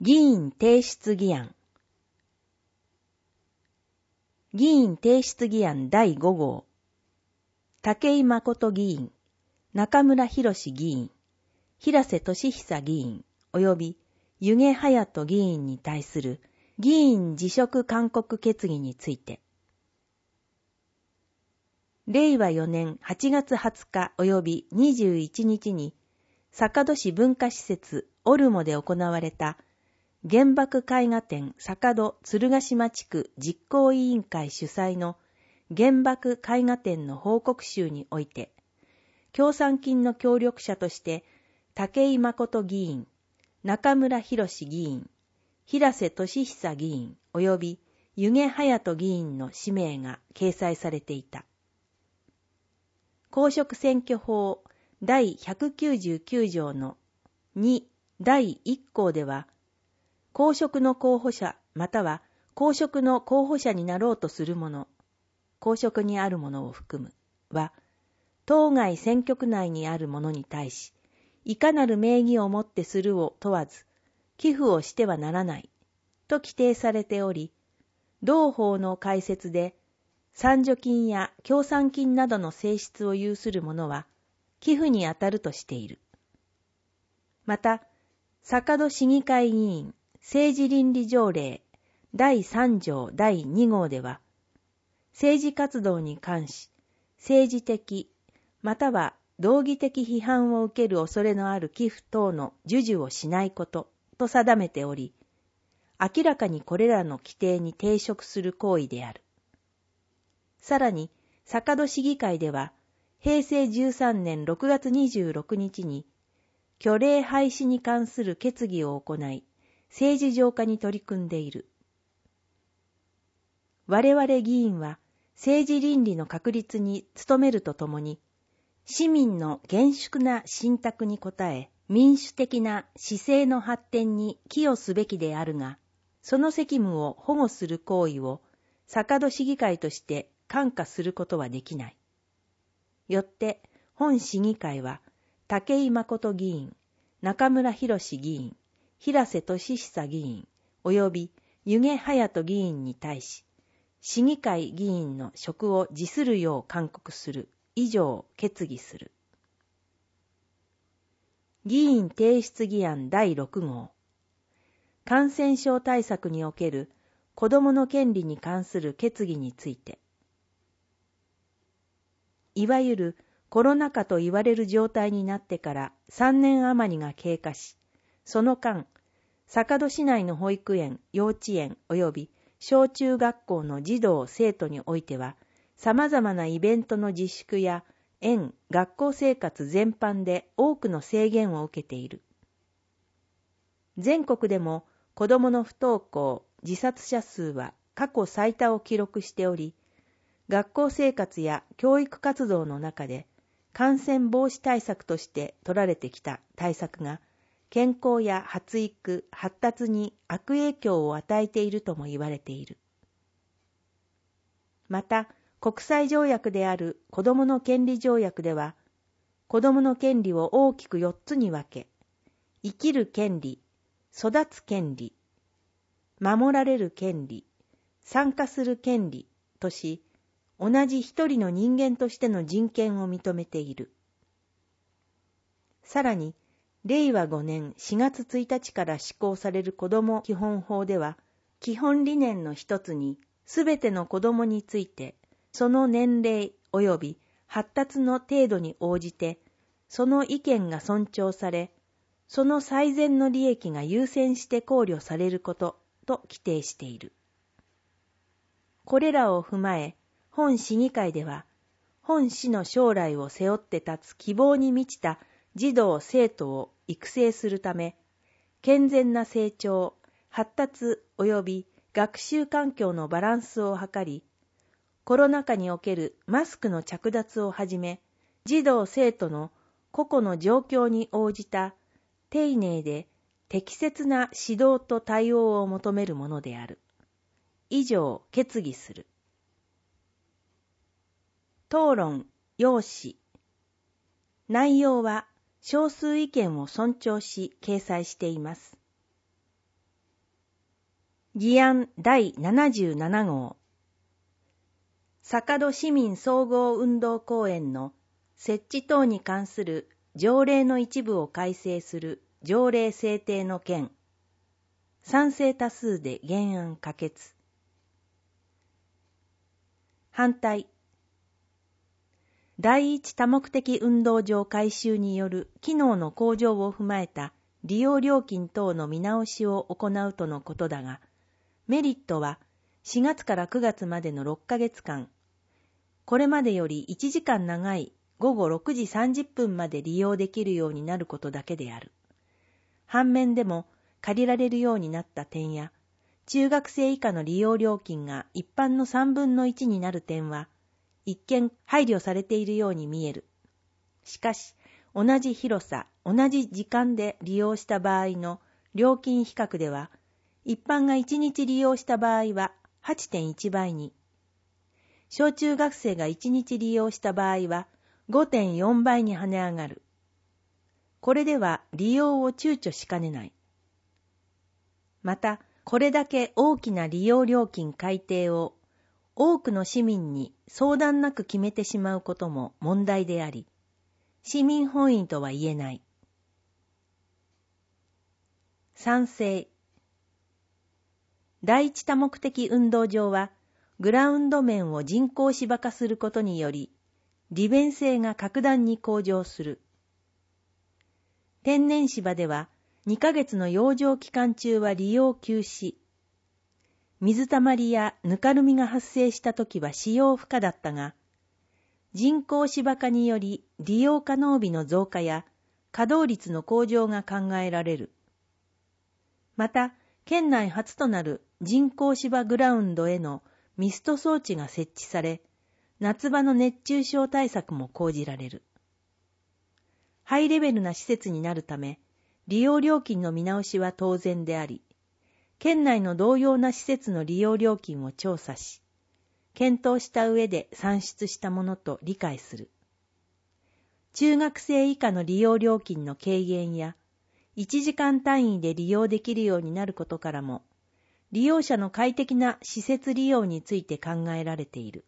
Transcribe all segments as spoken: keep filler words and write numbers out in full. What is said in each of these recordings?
議員提出議案。議員提出議案だいご号。武井誠議員、中村博議員、平瀬俊久議員及び弓削隼人議員に対する議員辞職勧告決議について、れいわよねんはちがつはつか及びにじゅういちにちに坂戸市文化施設オルモで行われた原爆絵画展坂戸鶴ヶ島地区実行委員会主催の原爆絵画展の報告集において、協賛金の協力者として武井誠議員、中村博議員、平瀬俊久議員及び弓削隼人議員の氏名が掲載されていた。公職選挙法だいひゃくきゅうじゅうきゅう条のにだいいっ項では、公職の候補者または公職の候補者になろうとする者、公職にある者を含むは、当該選挙区内にある者に対し、いかなる名義をもってするを問わず、寄付をしてはならないと規定されており、同法の解説で、賛助金や協賛金などの性質を有する者は、寄付にあたるとしている。また、坂戸市議会議員政治倫理条例だいさん条だいに号では、政治活動に関し、政治的または道義的批判を受ける恐れのある寄付等の授受をしないことと定めており、明らかにこれらの規定に抵触する行為である。さらに、坂戸市議会では、へいせいじゅうさんねんろくがつにじゅうろくにちに、虚礼廃止に関する決議を行い、政治浄化に取り組んでいる。我々議員は、政治倫理の確立に努めるとともに、市民の厳粛な信託に応え、民主的な市政の発展に寄与すべきであるが、その責務を保護する行為を、坂戸市議会として看過することはできない。よって、本市議会は、武井誠議員、中村博議員、平瀬俊久議員、及び弓削隼人議員に対し、市議会議員の職を辞するよう勧告する。以上決議する。議員提出議案だいろく号。感染症対策における子どもの権利に関する決議について、いわゆるコロナ禍と言われる状態になってからさんねん余りが経過し、その間、坂戸市内の保育園、幼稚園及び小中学校の児童・生徒においては、様々なイベントの自粛や園・学校生活全般で多くの制限を受けている。全国でも子どもの不登校、自殺者数は過去最多を記録しており、学校生活や教育活動の中で感染防止対策として取られてきた対策が健康や発育、発達に悪影響を与えているとも言われている。また、国際条約である子どもの権利条約では、子どもの権利を大きくよっつに分け、生きる権利、育つ権利、守られる権利、参加する権利とし、同じ一人の人間としての人権を認めている。さらに、れいわごねんしがつついたちから施行される子ども基本法では、基本理念の一つに、すべての子どもについて、その年齢及び発達の程度に応じて、その意見が尊重され、その最善の利益が優先して考慮されることと規定している。これらを踏まえ、本市議会では、本市の将来を背負って立つ希望に満ちた児童・生徒を育成するため、健全な成長、発達及び学習環境のバランスを図り、コロナ禍におけるマスクの着脱をはじめ、児童・生徒の個々の状況に応じた丁寧で適切な指導と対応を求めるものである。以上、決議する。討論、要旨。内容は少数意見を尊重し掲載しています。 議案だいななじゅうなな号。坂戸市民総合運動公園の設置等に関する条例の一部を改正する条例制定の件。賛成多数で原案可決。反対。第一多目的運動場改修による機能の向上を踏まえた利用料金等の見直しを行うとのことだが、メリットはしがつからくがつまでのろっかげつかん、これまでよりいちじかん長いごごろくじさんじゅっぷんまで利用できるようになることだけである。反面でも借りられるようになった点や、中学生以下の利用料金が一般のさんぶんのいちになる点は、一見配慮されているように見える。しかし、同じ広さ、同じ時間で利用した場合の料金比較では、一般がいちにち利用した場合は はちてんいちばいに、小中学生がいちにち利用した場合は ごてんよんばいに跳ね上がる。これでは利用を躊躇しかねない。また、これだけ大きな利用料金改定を多くの市民に相談なく決めてしまうことも問題であり、市民本意とは言えない。賛成。第一多目的運動場は、グラウンド面を人工芝化することにより、利便性が格段に向上する。天然芝では、にかげつの養生期間中は利用休止。水たまりやぬかるみが発生したときは使用不可だったが、人工芝化により利用可能日の増加や稼働率の向上が考えられる。また、県内初となる人工芝グラウンドへのミスト装置が設置され、夏場の熱中症対策も講じられる。ハイレベルな施設になるため、利用料金の見直しは当然であり、県内の同様な施設の利用料金を調査し、検討した上で算出したものと理解する。中学生以下の利用料金の軽減や、いちじかん単位で利用できるようになることからも、利用者の快適な施設利用について考えられている。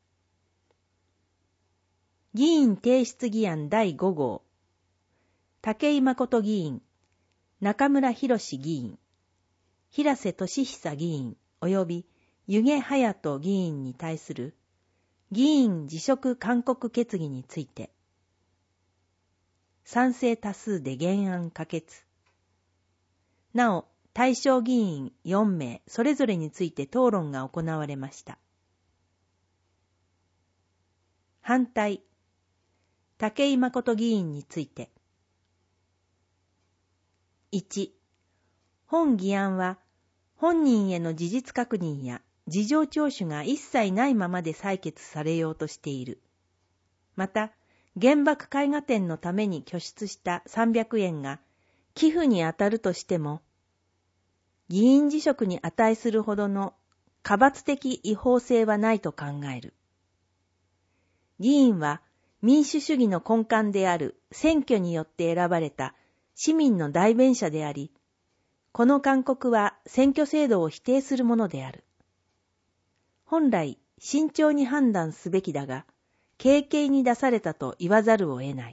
議員提出議案だいご号。武井誠議員、中村博議員、平瀬俊久議員及び弓削隼人議員に対する議員辞職勧告決議について、賛成多数で原案可決。なお、対象議員よんめいそれぞれについて討論が行われました。反対。武井誠議員について。いち、本議案は、本人への事実確認や事情聴取が一切ないままで採決されようとしている。また、原爆絵画展のために拠出したさんびゃくえんが寄付にあたるとしても、議員辞職に値するほどの苛罰的違法性はないと考える。議員は民主主義の根幹である選挙によって選ばれた市民の代弁者であり、この勧告は選挙制度を否定するものである。本来、慎重に判断すべきだが、軽々に出されたと言わざるを得ない。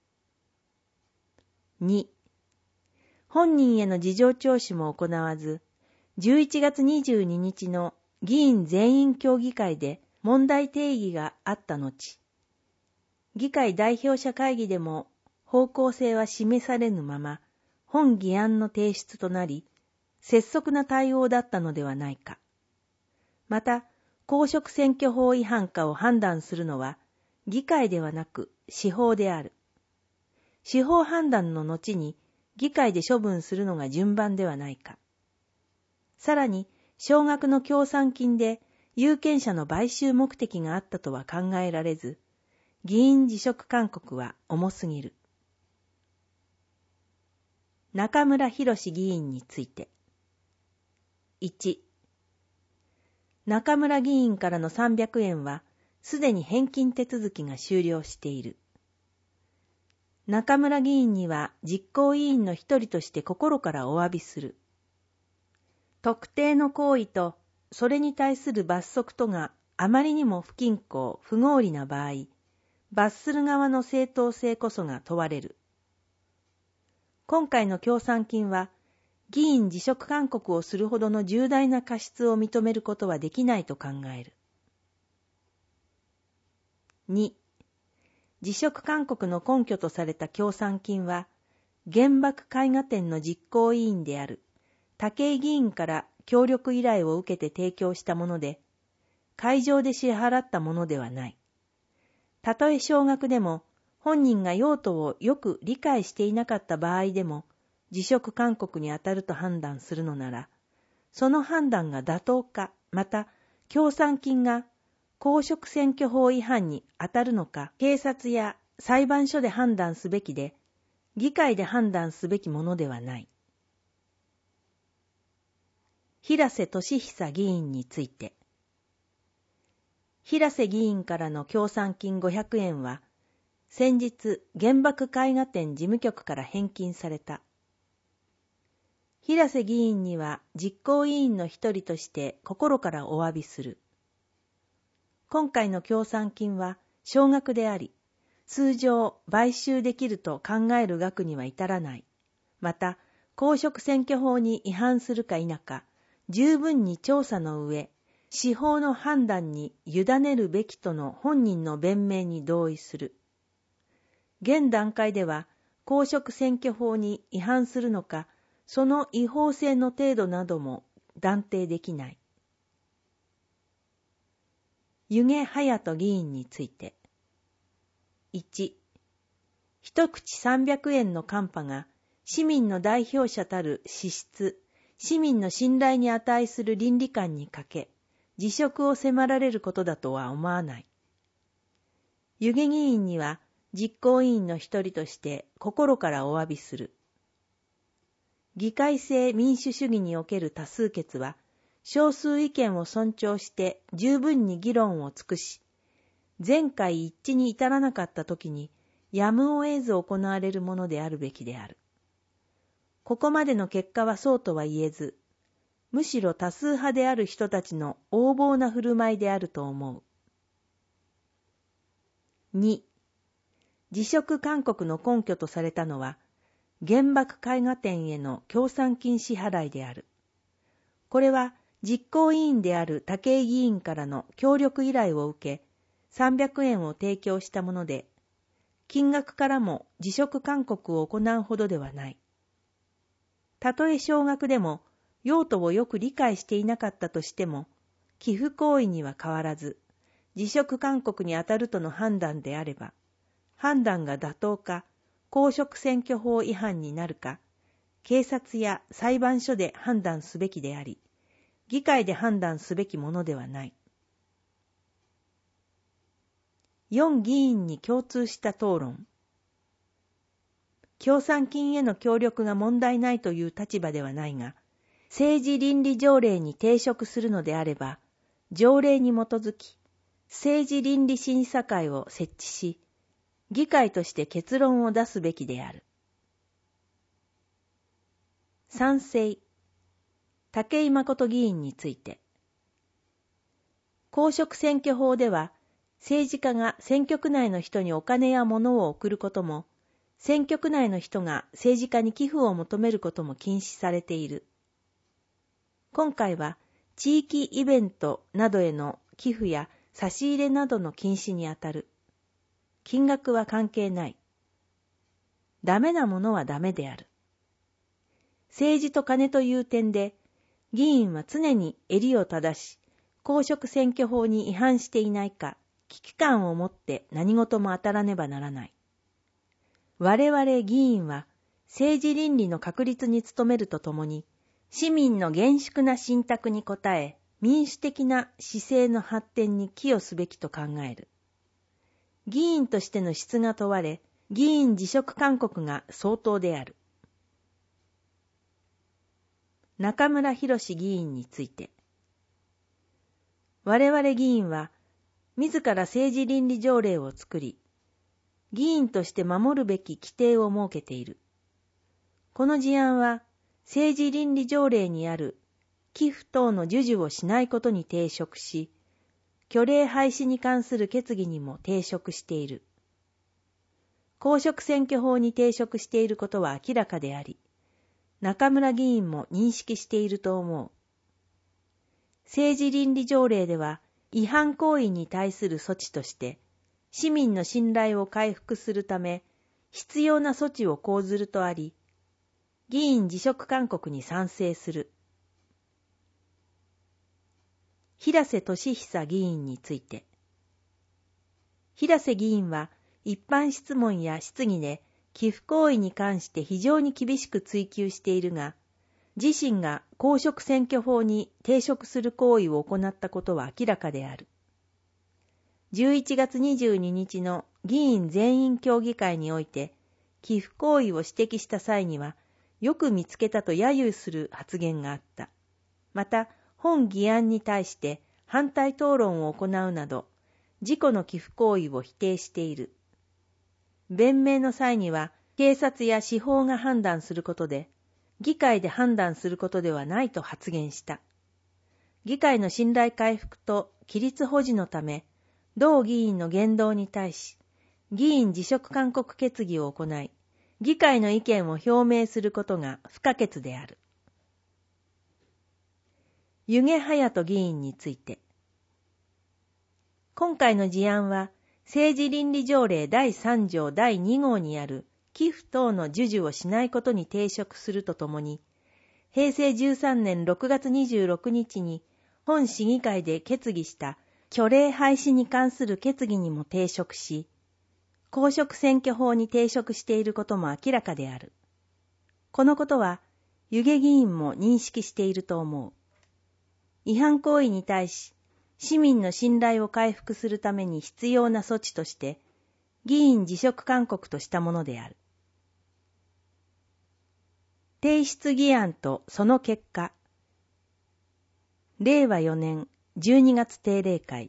に、本人への事情聴取も行わず、じゅういちがつにじゅうににちの議員全員協議会で問題定義があった後、議会代表者会議でも方向性は示されぬまま、本議案の提出となり、拙速な対応だったのではないか。また、公職選挙法違反かを判断するのは、議会ではなく司法である。司法判断の後に、議会で処分するのが順番ではないか。さらに、少額の協賛金で有権者の買収目的があったとは考えられず、議員辞職勧告は重すぎる。中村博議員について。いち、中村議員からのさんびゃくえんは、すでに返金手続きが終了している。中村議員には実行委員の一人として心からお詫びする。 特定の行為とそれに対する罰則とがあまりにも不均衡、不合理な場合、罰する側の正当性こそが問われる。今回の協賛金は、議員辞職勧告をするほどの重大な過失を認めることはできないと考える。に、辞職勧告の根拠とされた協賛金は、原爆絵画展の実行委員である武井議員から協力依頼を受けて提供したもので、会場で支払ったものではない。たとえ少額でも、本人が用途をよく理解していなかった場合でも、辞職勧告に当たると判断するのなら、その判断が妥当か、また、協賛金が公職選挙法違反に当たるのか、警察や裁判所で判断すべきで、議会で判断すべきものではない。平瀬俊久議員について。平瀬議員からの協賛金ごひゃくえんは、先日原爆絵画展事務局から返金された。平瀬議員には実行委員の一人として心からお詫びする。今回の協賛金は少額であり、通常買収できると考える額には至らない。また、公職選挙法に違反するか否か、十分に調査の上、司法の判断に委ねるべきとの本人の弁明に同意する。現段階では、公職選挙法に違反するのか、その違法性の程度なども断定できない。弓削隼人議員について。いち、一口さんびゃくえんのカンパが市民の代表者たる資質、市民の信頼に値する倫理観に欠け、辞職を迫られることだとは思わない。弓削議員には実行委員の一人として心からお詫びする。議会制民主主義における多数決は、少数意見を尊重して十分に議論を尽くし、全会一致に至らなかったときに、やむを得ず行われるものであるべきである。ここまでの結果はそうとは言えず、むしろ多数派である人たちの横暴な振る舞いであると思う。に、辞職勧告の根拠とされたのは、原爆絵画展への協賛金支払いである。これは実行委員である武井議員からの協力依頼を受け、さんびゃくえんを提供したもので、金額からも辞職勧告を行うほどではない。たとえ少額でも、用途をよく理解していなかったとしても、寄付行為には変わらず、辞職勧告に当たるとの判断であれば、判断が妥当か、公職選挙法違反になるか、警察や裁判所で判断すべきであり、議会で判断すべきものではない。よん議員に共通した討論。協賛金への協力が問題ないという立場ではないが、政治倫理条例に抵触するのであれば、条例に基づき、政治倫理審査会を設置し、議会として結論を出すべきである。賛成。武井誠議員について。公職選挙法では、政治家が選挙区内の人にお金や物を送ることも、選挙区内の人が政治家に寄付を求めることも禁止されている。今回は、地域イベントなどへの寄付や差し入れなどの禁止にあたる。金額は関係ない。ダメなものはダメである。政治と金という点で、議員は常に襟を正し、公職選挙法に違反していないか、危機感を持って何事も当たらねばならない。我々議員は、政治倫理の確立に努めるとともに、市民の厳粛な信託に応え、民主的な市政の発展に寄与すべきと考える。議員としての質が問われ、議員辞職勧告が相当である。中村博議員について。我々議員は、自ら政治倫理条例を作り、議員として守るべき規定を設けている。この事案は、政治倫理条例にある寄付等の授受をしないことに抵触し、虚礼廃止に関する決議にも抵触している。公職選挙法に抵触していることは明らかであり、中村議員も認識していると思う。政治倫理条例では、違反行為に対する措置として、市民の信頼を回復するため、必要な措置を講ずるとあり、議員辞職勧告に賛成する。平瀬俊久議員について。平瀬議員は一般質問や質疑で寄付行為に関して非常に厳しく追及しているが、自身が公職選挙法に抵触する行為を行ったことは明らかである。じゅういちがつにじゅうににちの議員全員協議会において、寄付行為を指摘した際には、よく見つけたと揶揄する発言があった。また、本議案に対して反対討論を行うなど、自己の寄付行為を否定している。弁明の際には、警察や司法が判断することで、議会で判断することではないと発言した。議会の信頼回復と規律保持のため、同議員の言動に対し、議員辞職勧告決議を行い、議会の意見を表明することが不可欠である。弓削隼人議員について。今回の事案は、政治倫理条例だいさん条だいに号にある寄付等の授受をしないことに抵触するとともに、へいせいじゅうさんねんろくがつにじゅうろくにちに本市議会で決議した虚礼廃止に関する決議にも抵触し、公職選挙法に抵触していることも明らかである。このことは、弓削議員も認識していると思う。違反行為に対し、市民の信頼を回復するために必要な措置として、議員辞職勧告としたものである。提出議案とその結果。れいわよねんじゅうにがつ定例会。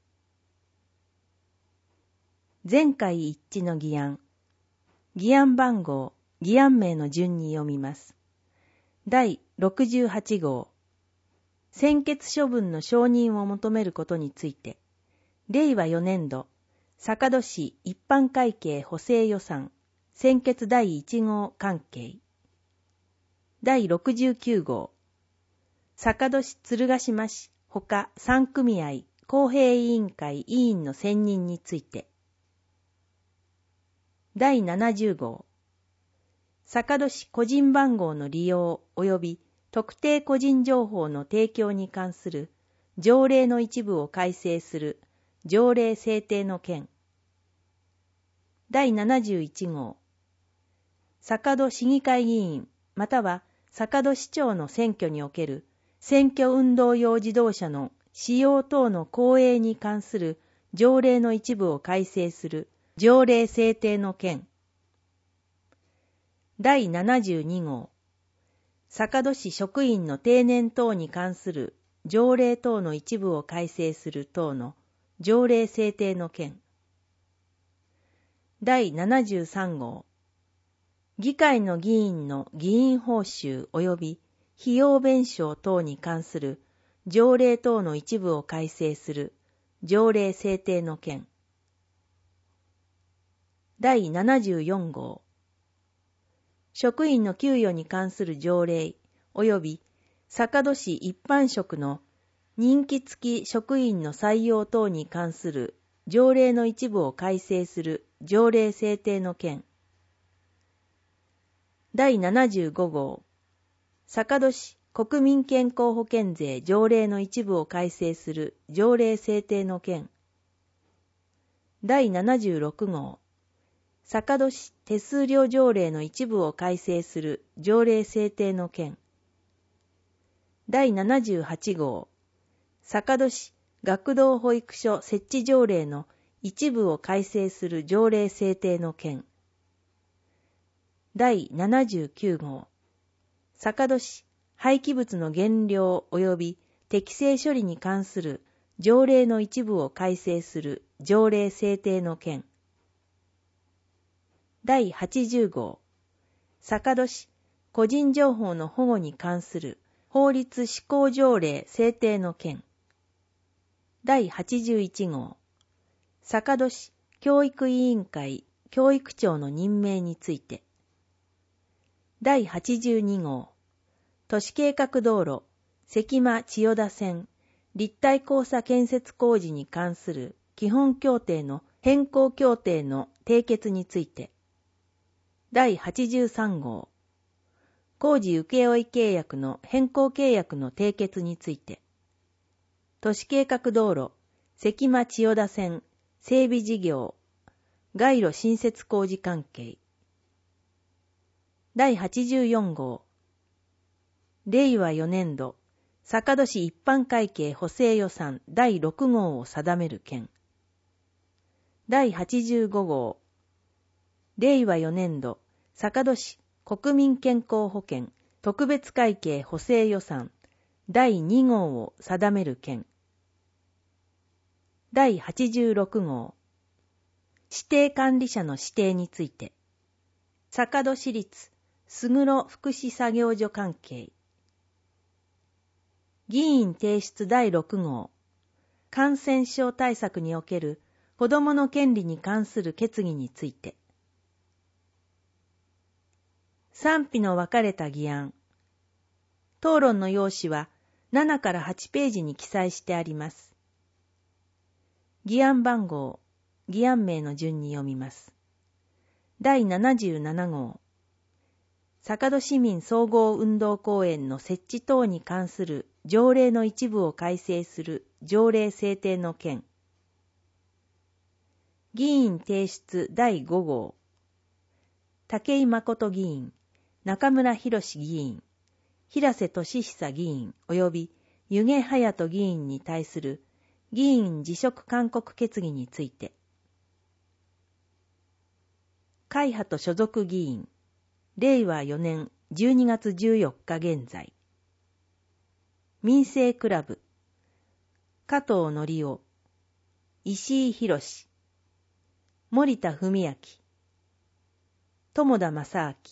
全会一致の議案。議案番号、議案名の順に読みます。だいろくじゅうはち号。専決処分の承認を求めることについて、れいわよねんど、坂戸市一般会計補正予算、専決だいいち号関係。だいろくじゅうきゅう号、坂戸市鶴ヶ島市ほかさん組合公平委員会委員の選任について。だいななじゅう号、坂戸市個人番号の利用及び特定個人情報の提供に関する条例の一部を改正する条例制定の件。だいななじゅういち号、坂戸市議会議員または坂戸市長の選挙における選挙運動用自動車の使用等の公営に関する条例の一部を改正する条例制定の件。だいななじゅうに号、坂戸市職員の定年等に関する条例等の一部を改正する等の条例制定の件。だいななじゅうさん号、議会の議員の議員報酬及び費用弁償等に関する条例等の一部を改正する条例制定の件。だいななじゅうよん号、職員の給与に関する条例及び坂戸市一般職の任期付き職員の採用等に関する条例の一部を改正する条例制定の件。だいななじゅうご号、坂戸市国民健康保険税条例の一部を改正する条例制定の件。だいななじゅうろく号、坂戸市手数料条例の一部を改正する条例制定の件。だいななじゅうはち号、坂戸市学童保育所設置条例の一部を改正する条例制定の件。だいななじゅうきゅう号、坂戸市廃棄物の減量及び適正処理に関する条例の一部を改正する条例制定の件。だいはちじゅう号、坂戸市個人情報の保護に関する法律施行条例制定の件。だいはちじゅういち号、坂戸市教育委員会教育長の任命について。だいはちじゅうに号、都市計画道路関間千代田線立体交差建設工事に関する基本協定の変更協定の締結について。だいはちじゅうさん号、工事請負契約の変更契約の締結について。都市計画道路関間千代田線整備事業街路新設工事関係。だいはちじゅうよん号、れいわよねん度坂戸市一般会計補正予算だいろく号を定める件。だいはちじゅうご号、れいわよねん度坂戸市国民健康保険特別会計補正予算だいに号を定める件。だいはちじゅうろく号、指定管理者の指定について。坂戸市立すぐろ福祉作業所関係。議員提出だいろく号、感染症対策における子どもの権利に関する決議について。賛否の分かれた議案。討論の要旨はななからはちページに記載してあります。議案番号、議案名の順に読みます。だいななじゅうなな号、坂戸市民総合運動公園の設置等に関する条例の一部を改正する条例制定の件。議員提出だいご号、武井誠議員、中村博議員、平瀬俊久議員及び弓削隼人議員に対する議員辞職勧告決議について。会派と所属議員、れいわよねんじゅうにがつじゅうよっか現在。民生クラブ、加藤則夫、石井博史、森田文明、友田正明。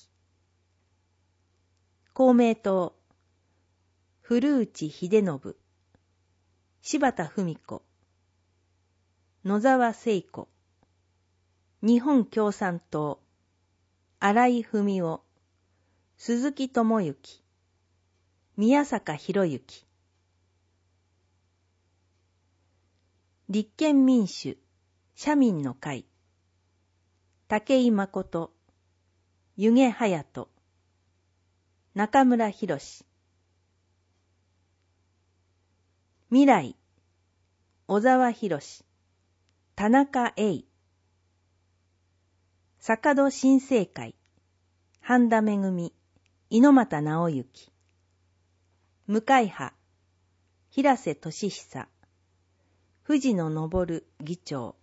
公明党、古内秀信、柴田文子、野沢聖子。日本共産党、新井文夫、鈴木智之、宮坂博之。立憲民主、社民の会、武井誠、弓削隼人、中村博史。未来、小沢博史、田中栄。坂戸新生会、半田めぐみ、猪俣直之。向会派、平瀬俊久、藤野昇議長。